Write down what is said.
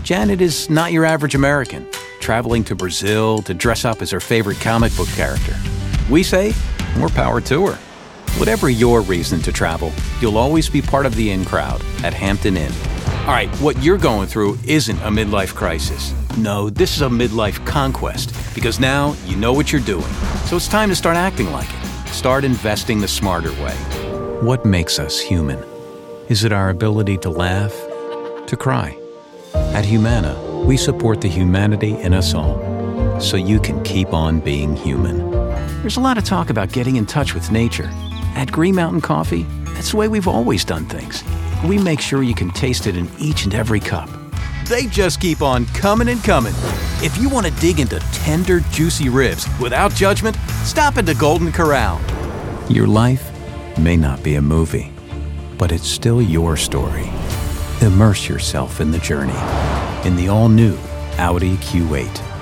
Janet is not your average American, traveling to Brazil to dress up as her favorite comic book character. We say, more power to her. Whatever your reason to travel, you'll always be part of the in crowd at Hampton Inn. All right, what you're going through isn't a midlife crisis. No, this is a midlife conquest, because now you know what you're doing. So it's time to start acting like it. Start investing the smarter way. What makes us human? Is it our ability to laugh, to cry? At Humana, we support the humanity in us all, so you can keep on being human. There's a lot of talk about getting in touch with nature. At Green Mountain Coffee, that's the way we've always done things. We make sure you can taste it in each and every cup. They just keep on coming and coming. If you want to dig into tender, juicy ribs without judgment, stop at the Golden Corral. Your life may not be a movie, but it's still your story. Immerse yourself in the journey in the all-new Audi Q8.